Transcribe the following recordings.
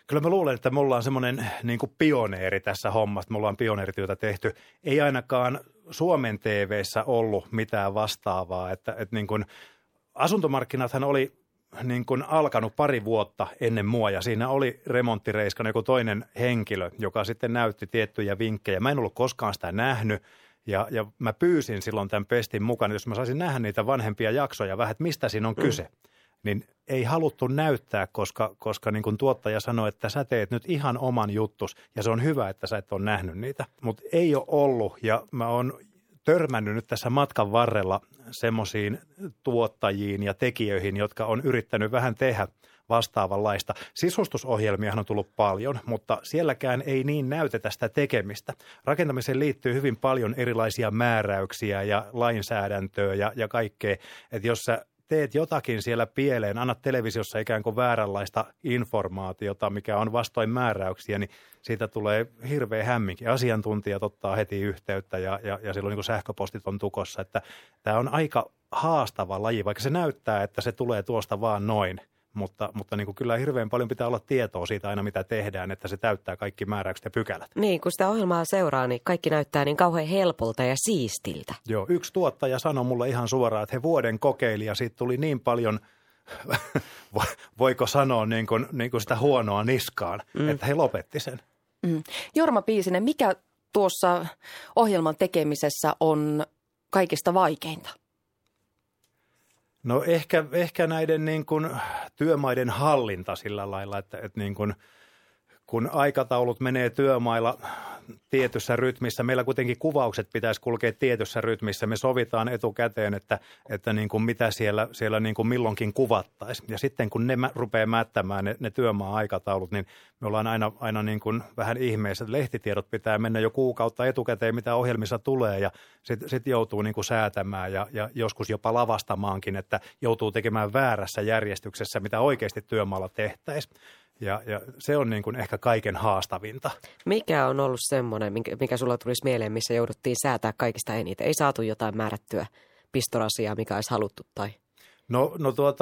Kyllä mä luulen, että me ollaan semmoinen niin kuin pioneeri tässä hommassa. Me ollaan pioneerityötä tehty. Ei ainakaan Suomen TV:ssä ollut mitään vastaavaa. Että niin kuin asuntomarkkinathan oli niin kuin alkanut pari vuotta ennen mua ja siinä oli remonttireiskan joku toinen henkilö, joka sitten näytti tiettyjä vinkkejä. Mä en ollut koskaan sitä nähnyt. Ja mä pyysin silloin tämän pestin mukaan, jos mä saisin nähdä niitä vanhempia jaksoja vähän, että mistä siinä on kyse. Niin ei haluttu näyttää, koska niin kuin tuottaja sanoi, että sä teet nyt ihan oman juttus ja se on hyvä, että sä et ole nähnyt niitä. Mutta ei ole ollut ja mä oon törmännyt nyt tässä matkan varrella semmoisiin tuottajiin ja tekijöihin, jotka on yrittänyt vähän tehdä vastaavanlaista. Sisustusohjelmiahan on tullut paljon, mutta sielläkään ei niin näytetä sitä tekemistä. Rakentamiseen liittyy hyvin paljon erilaisia määräyksiä ja lainsäädäntöä ja kaikkea, että jos sä teet jotakin siellä pieleen, annat televisiossa ikään kuin vääränlaista informaatiota, mikä on vastoin määräyksiä, niin siitä tulee hirveä hämminki. Asiantuntijat ottaa heti yhteyttä ja silloin niin kuin sähköpostit on tukossa, että tämä on aika haastava laji, vaikka se näyttää, että se tulee tuosta vaan noin. Mutta niin kuin kyllä hirveän paljon pitää olla tietoa siitä aina, mitä tehdään, että se täyttää kaikki määräykset ja pykälät. Niin, kun sitä ohjelmaa seuraa, niin kaikki näyttää niin kauhean helpolta ja siistiltä. Joo, yksi tuottaja sanoi mulle ihan suoraan, että he vuoden kokeili ja siitä tuli niin paljon, voiko sanoa niin kuin sitä huonoa niskaan, että he lopetti sen. Jorma Piisinen, mikä tuossa ohjelman tekemisessä on kaikista vaikeinta? No ehkä näiden niin kuin työmaiden hallinta sillä lailla, että niin kuin, kun aikataulut menee työmailla tietyssä rytmissä, meillä kuitenkin kuvaukset pitäisi kulkea tietyssä rytmissä. Me sovitaan etukäteen, että niin kuin mitä siellä niin kuin milloinkin kuvattaisiin. Ja sitten kun ne rupeaa mättämään ne työmaa-aikataulut, niin me ollaan aina niin kuin vähän ihmeessä. Lehtitiedot pitää mennä jo kuukautta etukäteen, mitä ohjelmissa tulee ja sitten joutuu niin kuin säätämään ja joskus jopa lavastamaankin, että joutuu tekemään väärässä järjestyksessä, mitä oikeasti työmaalla tehtäisiin. Ja se on niin kuin ehkä kaiken haastavinta. Mikä on ollut semmoinen, mikä sulla tulisi mieleen, missä jouduttiin säätää kaikista eniten? Ei saatu jotain määrättyä pistorasiaa, mikä olisi haluttu tai... No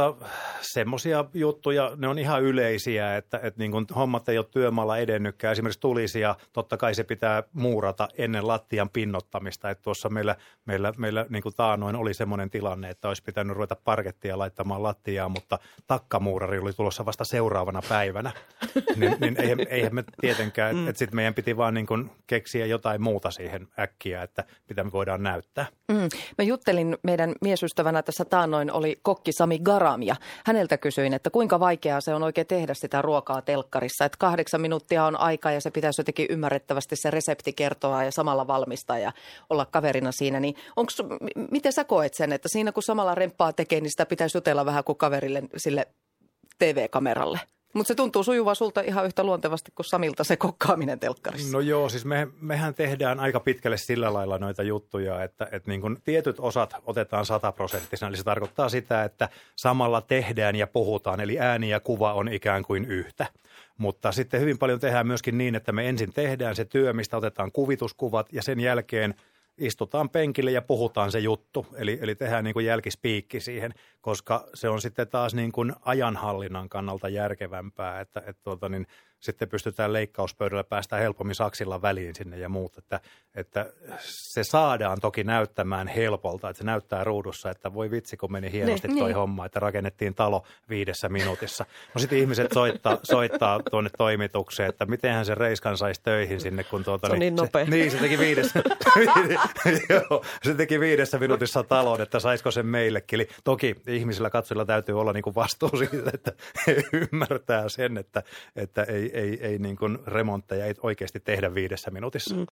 semmoisia juttuja, ne on ihan yleisiä, että niin kun hommat ei ole työmaalla edennytkään. Esimerkiksi tulisia, totta kai se pitää muurata ennen lattian pinnottamista. Että tuossa meillä niin kuin taannoin oli semmoinen tilanne, että olisi pitänyt ruveta parkettia laittamaan lattiaan, mutta takkamuurari oli tulossa vasta seuraavana päivänä. niin eihän me tietenkään, että sitten meidän piti vaan niin kuin keksiä jotain muuta siihen äkkiä, että mitä me voidaan näyttää. Mä juttelin meidän miesystävänä tässä taannoin oli kokki Sami Garam ja häneltä kysyin, että kuinka vaikeaa se on oikein tehdä sitä ruokaa telkkarissa. Että 8 minuuttia on aikaa ja se pitäisi jotenkin ymmärrettävästi se resepti kertoa ja samalla valmistaa ja olla kaverina siinä. Niin miten sä koet sen, että siinä kun samalla remppaa tekee, niin sitä pitäisi jutella vähän kuin kaverille sille TV-kameralle? Mutta se tuntuu sujuvaa sulta ihan yhtä luontevasti kuin Samilta se kokkaaminen telkkarissa. No joo, siis mehän tehdään aika pitkälle sillä lailla noita juttuja, että niin kun tietyt osat otetaan 100%. Eli se tarkoittaa sitä, että samalla tehdään ja puhutaan, eli ääni ja kuva on ikään kuin yhtä. Mutta sitten hyvin paljon tehdään myöskin niin, että me ensin tehdään se työ, mistä otetaan kuvituskuvat ja sen jälkeen istutaan penkille ja puhutaan se juttu, eli tehdään niin kuin jälkispiikki siihen, koska se on sitten taas niin kuin ajanhallinnan kannalta järkevämpää, että sitten pystytään leikkauspöydällä päästään helpommin saksilla väliin sinne ja muut, että se saadaan toki näyttämään helpolta, että se näyttää ruudussa, että voi vitsi, kun meni hienosti toi homma, että rakennettiin talo 5 minuutissa. No sitten ihmiset soittaa tuonne toimitukseen, että mitenhän se Reiskan saisi töihin sinne, kun se on niin nopea. Se teki 5 minuutissa talon, että saisiko sen meillekin. Eli toki ihmisillä katsojilla täytyy olla niin kuin vastuu siitä, että he ymmärtää sen, että ei niin kuin remontteja ei oikeasti tehdä 5 minuutissa.